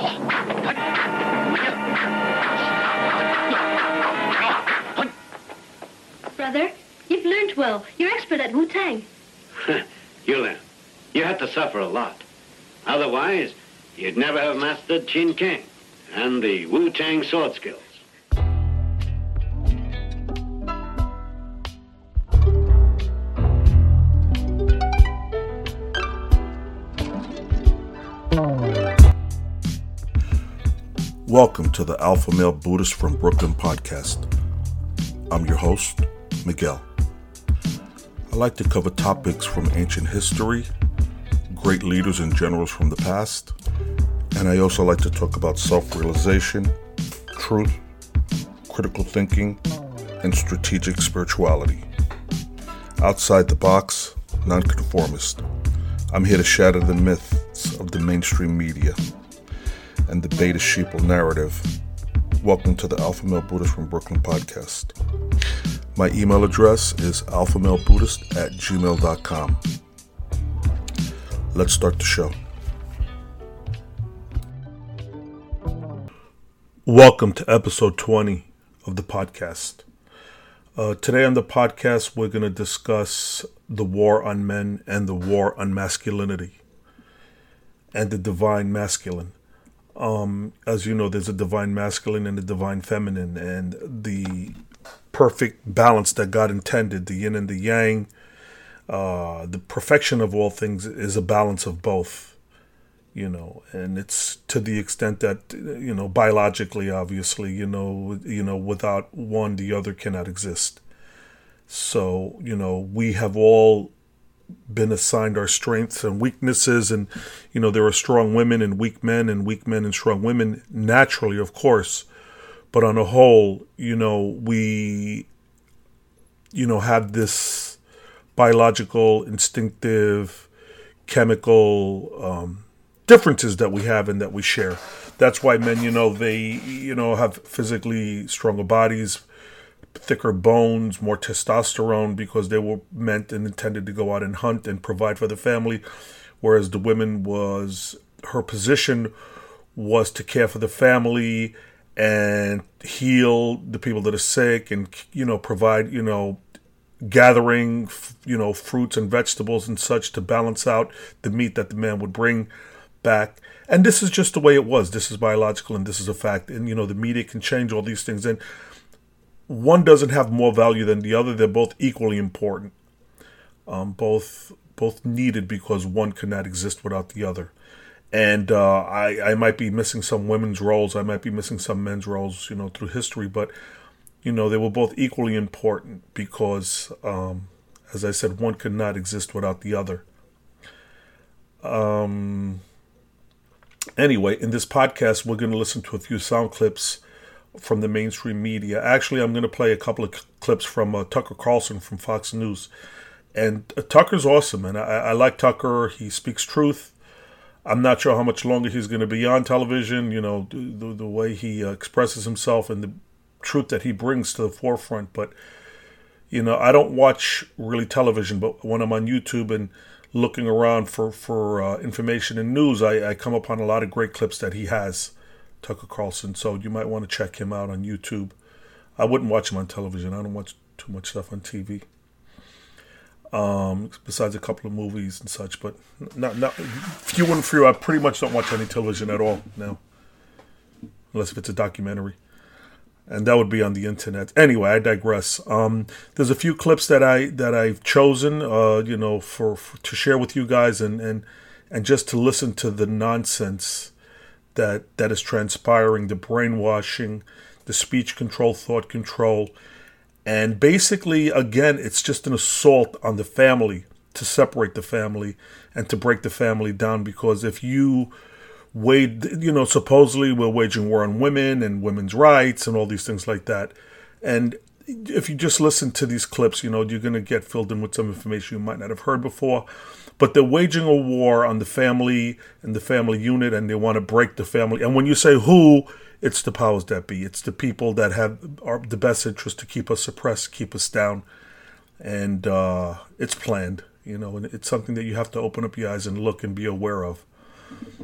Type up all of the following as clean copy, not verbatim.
Brother, you've learned well. You're expert at Wu-Tang. You had to suffer a lot. Otherwise, you'd never have mastered Chin Kang and the Wu-Tang sword skills. Welcome to the Alpha Male Buddhist from Brooklyn podcast. I'm your host, Miguel. I like to cover topics from ancient history, great leaders and generals from the past, and I also like to talk about self-realization, truth, critical thinking, and strategic spirituality. Outside the box, nonconformist. I'm here to shatter the myths of the mainstream media and the beta sheeple narrative. Welcome to the Alpha Male Buddhist from Brooklyn podcast. My email address is alphamalebuddhist@gmail.com. Let's start the show. Welcome to episode 20 of the podcast. Today on the podcast, we're going to discuss the war on men and the war on masculinity and the divine masculine. As you know, there's a divine masculine and a divine feminine, and the perfect balance that God intended, the yin and the yang, the perfection of all things is a balance of both, and it's to the extent that, biologically, obviously, without one, the other cannot exist. So, we have all been assigned our strengths and weaknesses, and there are strong women and weak men and strong women naturally, of course, but on a whole, we have this biological, instinctive, chemical differences that we have and that we share. That's why men, they have physically stronger bodies, thicker bones, more testosterone, because they were meant and intended to go out and hunt and provide for the family, whereas the women her position was to care for the family and heal the people that are sick and, provide, gathering, fruits and vegetables and such to balance out the meat that the man would bring back. And this is just the way it was. This is biological and this is a fact. And, the media can change all these things. And one doesn't have more value than the other. They're both equally important. Both needed, because one could not exist without the other. And I might be missing some women's roles. I might be missing some men's roles, through history. But, they were both equally important because, as I said, one could not exist without the other. Anyway, in this podcast, we're going to listen to a few sound clips from the mainstream media. Actually, I'm going to play a couple of clips from Tucker Carlson from Fox News. And Tucker's awesome, and I like Tucker. He speaks truth. I'm not sure how much longer he's going to be on television, the way he expresses himself and the truth that he brings to the forefront. But, I don't watch really television, but when I'm on YouTube and looking around for information and news, I come upon a lot of great clips that he has, Tucker Carlson. So you might want to check him out on YouTube. I wouldn't watch him on television. I don't watch too much stuff on TV. Besides a couple of movies and such, but not few and few. I pretty much don't watch any television at all now, unless if it's a documentary, and that would be on the internet. Anyway, I digress. There's a few clips that I've chosen, for to share with you guys, and just to listen to the nonsense that is transpiring, the brainwashing, the speech control, thought control. And basically, again, it's just an assault on the family, to separate the family and to break the family down. Because if you supposedly we're waging war on women and women's rights and all these things like that. And if you just listen to these clips, you're going to get filled in with some information you might not have heard before. But they're waging a war on the family and the family unit, and they want to break the family. And when you say who, it's the powers that be. It's the people that are the best interest to keep us suppressed, keep us down. And it's planned, and it's something that you have to open up your eyes and look and be aware of.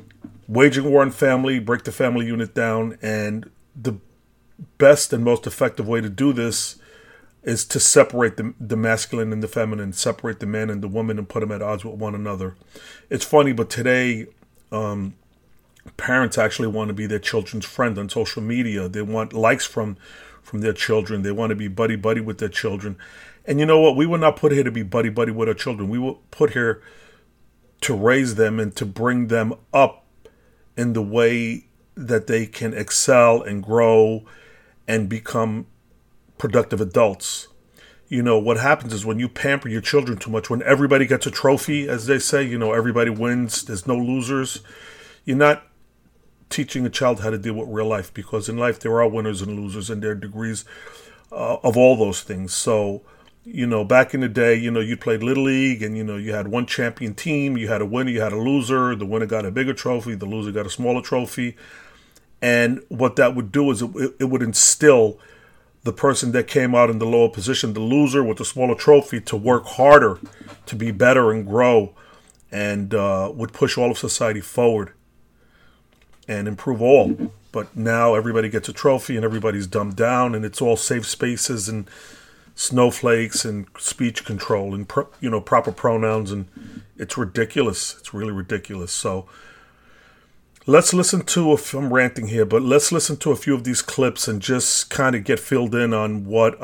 waging war on family, break the family unit down, and the best and most effective way to do this is to separate the masculine and the feminine, separate the man and the woman and put them at odds with one another. It's funny, but today parents actually want to be their children's friend on social media. They want likes from their children. They want to be buddy-buddy with their children. And you know what? We were not put here to be buddy-buddy with our children. We were put here to raise them and to bring them up in the way that they can excel and grow and become productive adults. You know, what happens is when you pamper your children too much, when everybody gets a trophy, as they say, you know, everybody wins, there's no losers, you're not teaching a child how to deal with real life, because in life there are winners and losers and there are degrees of all those things. So, you know, back in the day, you know, you played Little League and, you know, you had one champion team, you had a winner, you had a loser, the winner got a bigger trophy, the loser got a smaller trophy. And what that would do is it would instill the person that came out in the lower position, the loser with the smaller trophy, to work harder, to be better and grow, and would push all of society forward and improve all. But now everybody gets a trophy and everybody's dumbed down, and it's all safe spaces and snowflakes and speech control and proper pronouns, and it's ridiculous. It's really ridiculous. So let's listen to I'm ranting here, but let's listen to a few of these clips and just kind of get filled in on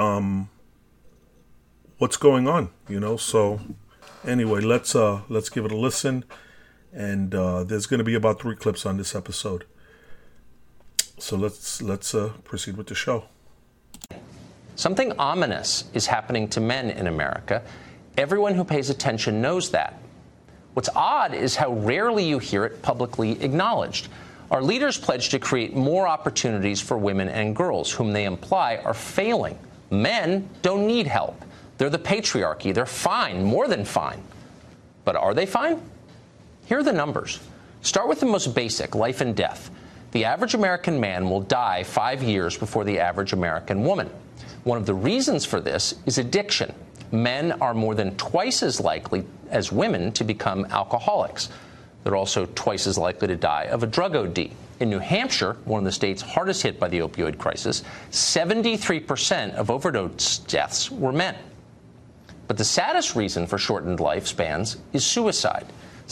what's going on, you know. So anyway, let's give it a listen, and there's going to be about 3 clips on this episode. So let's proceed with the show. Something ominous is happening to men in America. Everyone who pays attention knows that. What's odd is how rarely you hear it publicly acknowledged. Our leaders pledge to create more opportunities for women and girls, whom they imply are failing. Men don't need help. They're the patriarchy. They're fine, more than fine. But are they fine? Here are the numbers. Start with the most basic, life and death. The average American man will die 5 years before the average American woman. One of the reasons for this is addiction. Men are more than twice as likely as women to become alcoholics. They're also twice as likely to die of a drug OD. In New Hampshire, one of the states hardest hit by the opioid crisis, 73% of overdose deaths were men. But the saddest reason for shortened lifespans is suicide.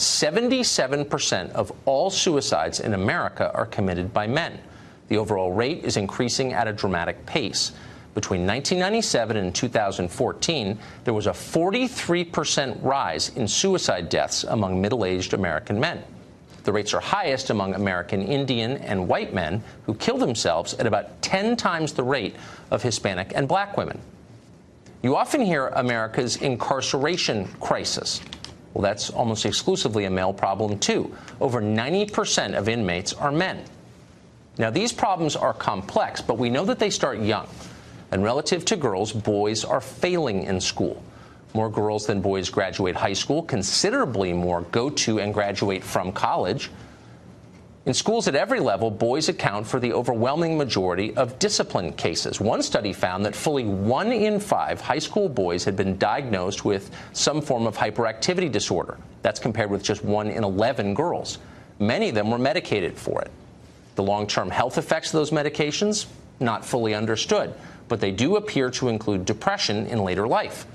77% of all suicides in America are committed by men. The overall rate is increasing at a dramatic pace. Between 1997 and 2014, there was a 43% rise in suicide deaths among middle-aged American men. The rates are highest among American Indian and white men, who kill themselves at about 10 times the rate of Hispanic and black women. You often hear America's incarceration crisis. Well, that's almost exclusively a male problem, too. Over 90% of inmates are men. Now, these problems are complex, but we know that they start young. And relative to girls, boys are failing in school. More girls than boys graduate high school. Considerably more go to and graduate from college. In schools at every level, boys account for the overwhelming majority of discipline cases. One study found that fully 1 in 5 high school boys had been diagnosed with some form of hyperactivity disorder. That's compared with just 1 in 11 girls. Many of them were medicated for it. The long-term health effects of those medications, not fully understood, but they do appear to include depression in later life.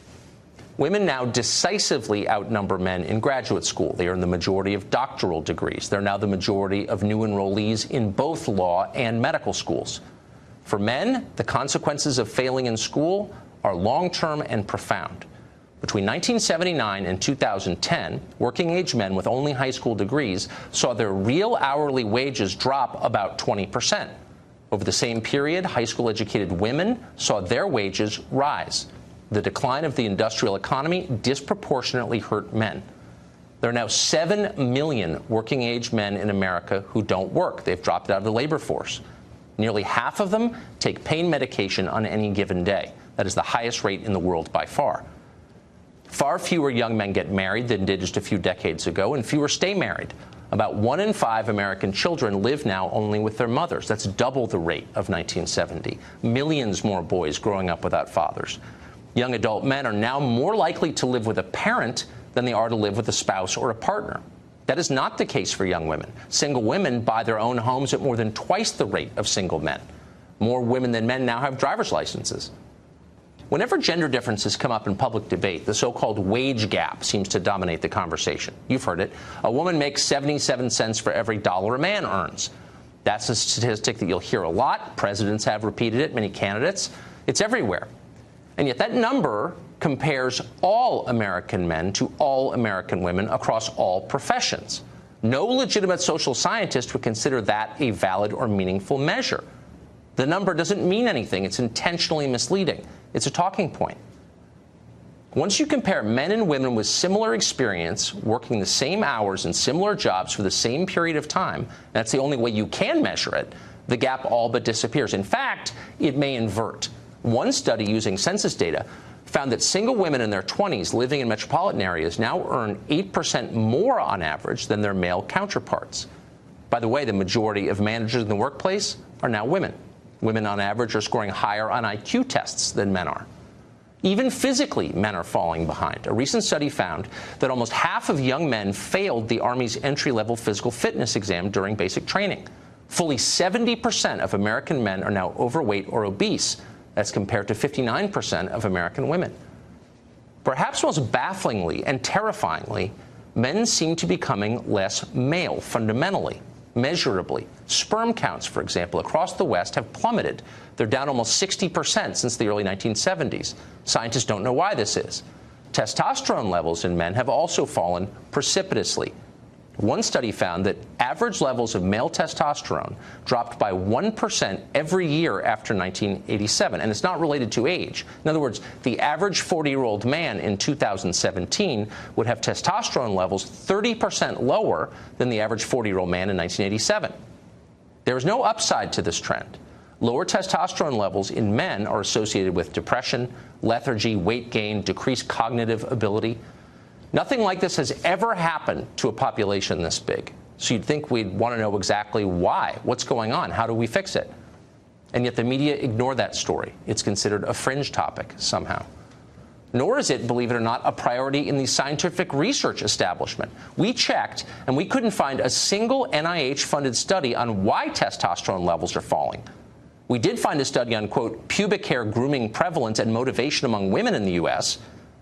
Women now decisively outnumber men in graduate school. They earn the majority of doctoral degrees. They're now the majority of new enrollees in both law and medical schools. For men, the consequences of failing in school are long-term and profound. Between 1979 and 2010, working-age men with only high school degrees saw their real hourly wages drop about 20%. Over the same period, high school-educated women saw their wages rise. The decline of the industrial economy disproportionately hurt men. There are now 7 million working-age men in America who don't work. They've dropped out of the labor force. Nearly half of them take pain medication on any given day. That is the highest rate in the world by far. Far fewer young men get married than did just a few decades ago, and fewer stay married. About 1 in 5 American children live now only with their mothers. That's double the rate of 1970. Millions more boys growing up without fathers. Young adult men are now more likely to live with a parent than they are to live with a spouse or a partner. That is not the case for young women. Single women buy their own homes at more than twice the rate of single men. More women than men now have driver's licenses. Whenever gender differences come up in public debate, the so-called wage gap seems to dominate the conversation. You've heard it. A woman makes 77 cents for every dollar a man earns. That's a statistic that you'll hear a lot. Presidents have repeated it, many candidates. It's everywhere. And yet that number compares all American men to all American women across all professions. No legitimate social scientist would consider that a valid or meaningful measure. The number doesn't mean anything. It's intentionally misleading. It's a talking point. Once you compare men and women with similar experience, working the same hours and similar jobs for the same period of time, that's the only way you can measure it, the gap all but disappears. In fact, it may invert. One study using census data found that single women in their 20s living in metropolitan areas now earn 8% more on average than their male counterparts. By the way, the majority of managers in the workplace are now women. Women on average are scoring higher on IQ tests than men are. Even physically, men are falling behind. A recent study found that almost half of young men failed the Army's entry-level physical fitness exam during basic training. Fully 70% of American men are now overweight or obese. That's compared to 59% of American women. Perhaps most bafflingly and terrifyingly, men seem to be becoming less male fundamentally, measurably. Sperm counts, for example, across the West have plummeted. They're down almost 60% since the early 1970s. Scientists don't know why this is. Testosterone levels in men have also fallen precipitously. One study found that average levels of male testosterone dropped by 1% every year after 1987, and it's not related to age. In other words, the average 40-year-old man in 2017 would have testosterone levels 30% lower than the average 40-year-old man in 1987. There is no upside to this trend. Lower testosterone levels in men are associated with depression, lethargy, weight gain, decreased cognitive ability. Nothing like this has ever happened to a population this big. So you'd think we'd want to know exactly why. What's going on? How do we fix it? And yet the media ignore that story. It's considered a fringe topic somehow. Nor is it, believe it or not, a priority in the scientific research establishment. We checked, and we couldn't find a single NIH-funded study on why testosterone levels are falling. We did find a study on, quote, pubic hair grooming prevalence and motivation among women in the U.S.,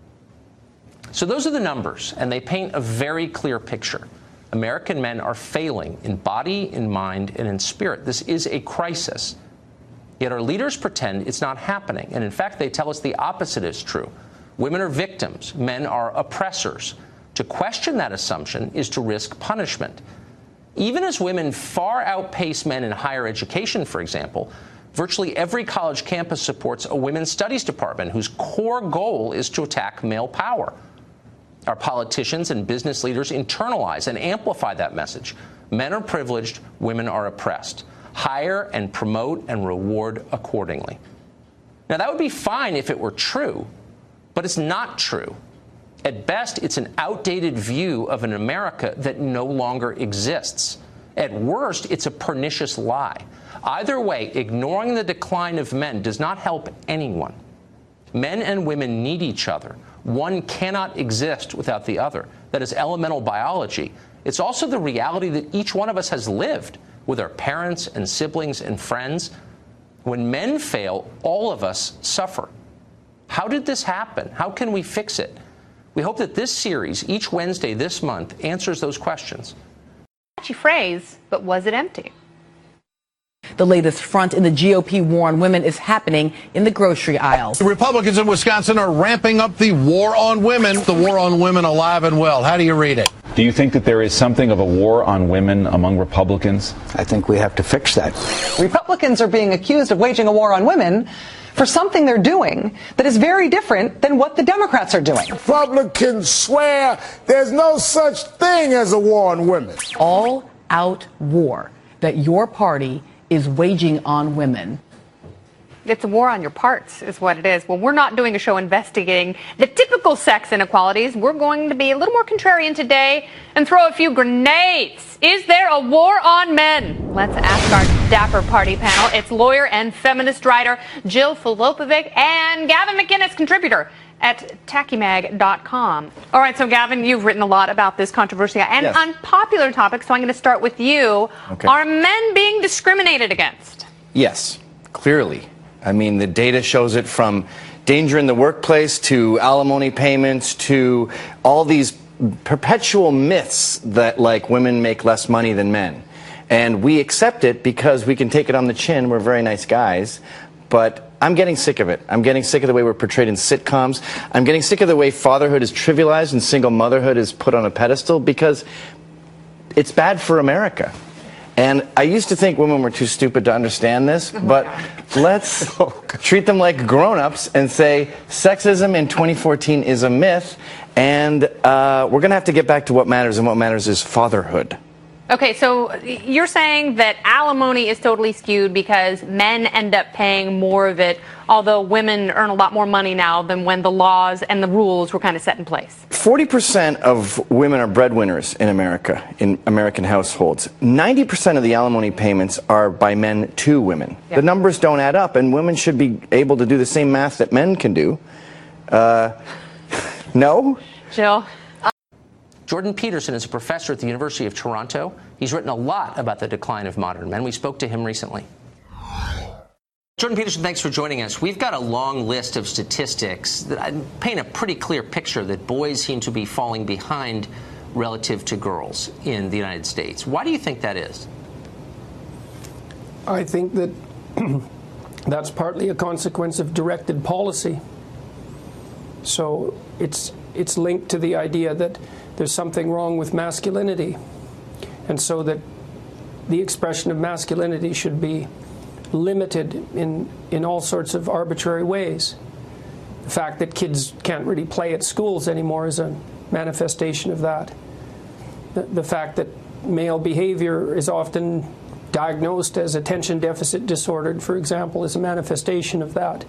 So those are the numbers, and they paint a very clear picture. American men are failing in body, in mind, and in spirit. This is a crisis. Yet our leaders pretend it's not happening, and in fact, they tell us the opposite is true. Women are victims. Men are oppressors. To question that assumption is to risk punishment. Even as women far outpace men in higher education, for example, virtually every college campus supports a women's studies department whose core goal is to attack male power. Our politicians and business leaders internalize and amplify that message. Men are privileged, women are oppressed. Hire and promote and reward accordingly. Now, that would be fine if it were true, but it's not true. At best, it's an outdated view of an America that no longer exists. At worst, it's a pernicious lie. Either way, ignoring the decline of men does not help anyone. Men and women need each other. One cannot exist without the other. That is elemental biology. It's also the reality that each one of us has lived with our parents and siblings and friends. When men fail, all of us suffer. How did this happen? How can we fix it? We hope that this series, each Wednesday this month, answers those questions. Catchy phrase, but was it empty? The latest front in the GOP war on women is happening in the grocery aisles. The Republicans in Wisconsin are ramping up the war on women. The war on women alive and well. How do you read it? Do you think that there is something of a war on women among Republicans? I think we have to fix that. Republicans are being accused of waging a war on women for something they're doing that is very different than what the Democrats are doing. Republicans swear there's no such thing as a war on women. All-out war that your party is waging on women. It's a war on your parts, is what it is. Well, we're not doing a show investigating the typical sex inequalities. We're going to be a little more contrarian today and throw a few grenades. Is there a war on men? Let's ask our dapper party panel. It's lawyer and feminist writer Jill Filopovic and Gavin McInnes, contributor at tachymag.com. All right, so Gavin, you've written a lot about this controversy and unpopular topic, so I'm going to start with you. Okay. Are men being discriminated against? Yes, clearly. I mean, the data shows it, from danger in the workplace to alimony payments to all these perpetual myths that, like, women make less money than men. And we accept it because we can take it on the chin. We're very nice guys. But I'm getting sick of it. I'm getting sick of the way we're portrayed in sitcoms. I'm getting sick of the way fatherhood is trivialized and single motherhood is put on a pedestal, because it's bad for America. And I used to think women were too stupid to understand this, but let's treat them like grown-ups and say sexism in 2014 is a myth, and we're going to have to get back to what matters, and what matters is fatherhood. Okay, so you're saying that alimony is totally skewed because men end up paying more of it, although women earn a lot more money now than when the laws and the rules were kind of set in place. 40% of women are breadwinners in America, in American households. 90% of the alimony payments are by men to women. Yeah. The numbers don't add up, and women should be able to do the same math that men can do. No? Jill? Jordan Peterson is a professor at the University of Toronto. He's written a lot about the decline of modern men. We spoke to him recently. Jordan Peterson, thanks for joining us. We've got a long list of statistics that paint a pretty clear picture that boys seem to be falling behind relative to girls in the United States. Why do you think that is? I think that that's partly a consequence of directed policy. So it's linked to the idea that there's something wrong with masculinity, and so that the expression of masculinity should be limited in all sorts of arbitrary ways. The fact that kids can't really play at schools anymore is a manifestation of that. The fact that male behavior is often diagnosed as attention deficit disordered, for example, is a manifestation of that.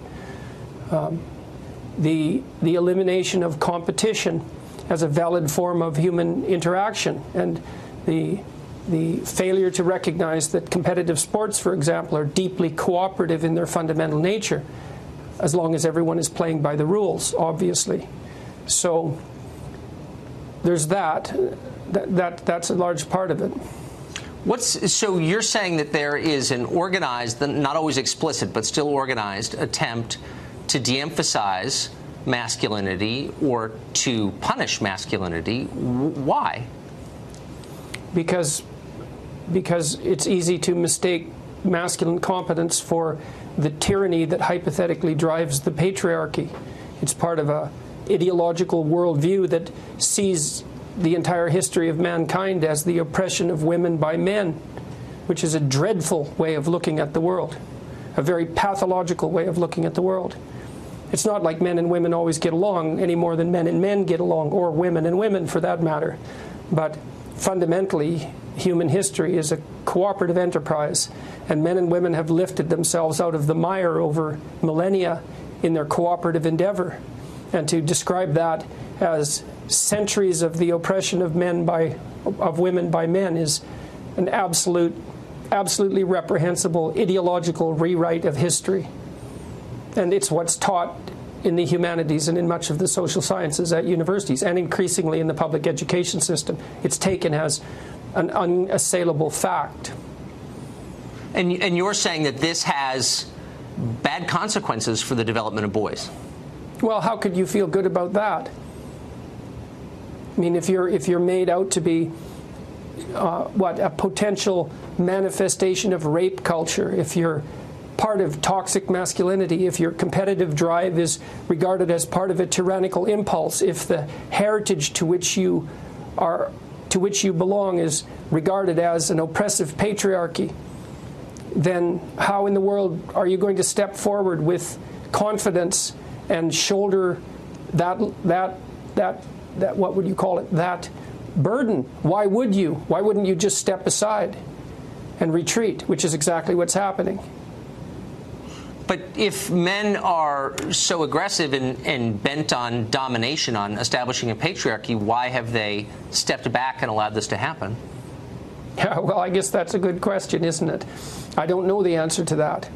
The elimination of competition as a valid form of human interaction, and the failure to recognize that competitive sports, for example, are deeply cooperative in their fundamental nature, as long as everyone is playing by the rules, obviously. So there's that's a large part of it. So you're saying that there is an organized, not always explicit, but still organized attempt to de-emphasize masculinity or to punish masculinity. Why? Because it's easy to mistake masculine competence for the tyranny that hypothetically drives the patriarchy. It's part of a ideological worldview that sees the entire history of mankind as the oppression of women by men, which is a dreadful way of looking at the world, a very pathological way of looking at the world. It's not like men and women always get along any more than men and men get along, or women and women for that matter. But fundamentally, human history is a cooperative enterprise, and men and women have lifted themselves out of the mire over millennia in their cooperative endeavor. And to describe that as centuries of the oppression of women by men is an absolutely reprehensible ideological rewrite of history. And it's what's taught in the humanities and in much of the social sciences at universities, and increasingly in the public education system. It's taken as an unassailable fact. And you're saying that this has bad consequences for the development of boys? Well, how could you feel good about that? I mean, if you're made out to be a potential manifestation of rape culture, if you're part of toxic masculinity, if your competitive drive is regarded as part of a tyrannical impulse, if the heritage to which you belong is regarded as an oppressive patriarchy, then how in the world are you going to step forward with confidence and shoulder that what would you call it, that burden? Why would you? Why wouldn't you just step aside and retreat, which is exactly what's happening? But if men are so aggressive and bent on domination, on establishing a patriarchy, why have they stepped back and allowed this to happen? Yeah, well, I guess that's a good question, isn't it? I don't know the answer to that.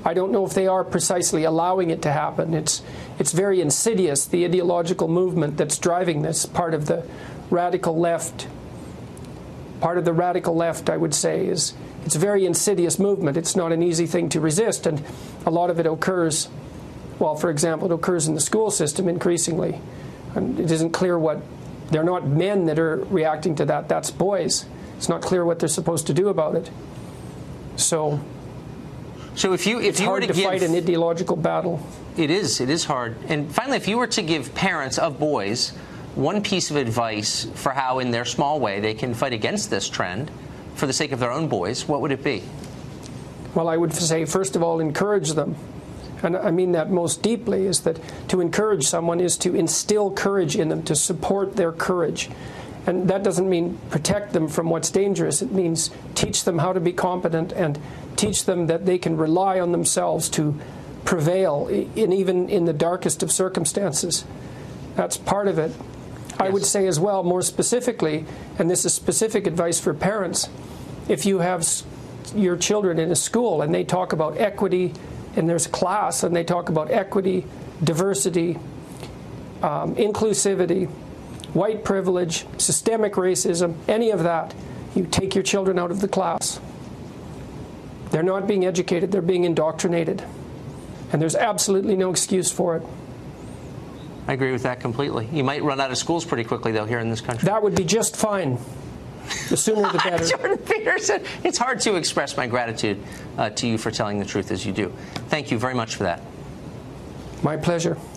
I don't know if they are precisely allowing it to happen. It's very insidious, the ideological movement that's driving this, part of the radical left. Part of the radical left, I would say, is it's a very insidious movement. It's not an easy thing to resist, and a lot of it occurs, well, for example, it occurs in the school system increasingly. And it isn't clear what, they're not men that are reacting to that, that's boys. It's not clear what they're supposed to do about it. So if you were to fight an ideological battle. It is hard. And finally, if you were to give parents of boys one piece of advice for how, in their small way, they can fight against this trend for the sake of their own boys, what would it be? Well, I would say, first of all, encourage them. And I mean that most deeply, is that to encourage someone is to instill courage in them, to support their courage. And that doesn't mean protect them from what's dangerous. It means teach them how to be competent and teach them that they can rely on themselves to prevail, even in the darkest of circumstances. That's part of it. Yes. I would say as well, more specifically, and this is specific advice for parents, if you have your children in a school and they talk about equity, and there's a class and they talk about equity, diversity, inclusivity, white privilege, systemic racism, any of that, you take your children out of the class. They're not being educated, they're being indoctrinated. And there's absolutely no excuse for it. I agree with that completely. You might run out of schools pretty quickly, though, here in this country. That would be just fine. The sooner the better. Jordan Peterson, it's hard to express my gratitude to you for telling the truth as you do. Thank you very much for that. My pleasure.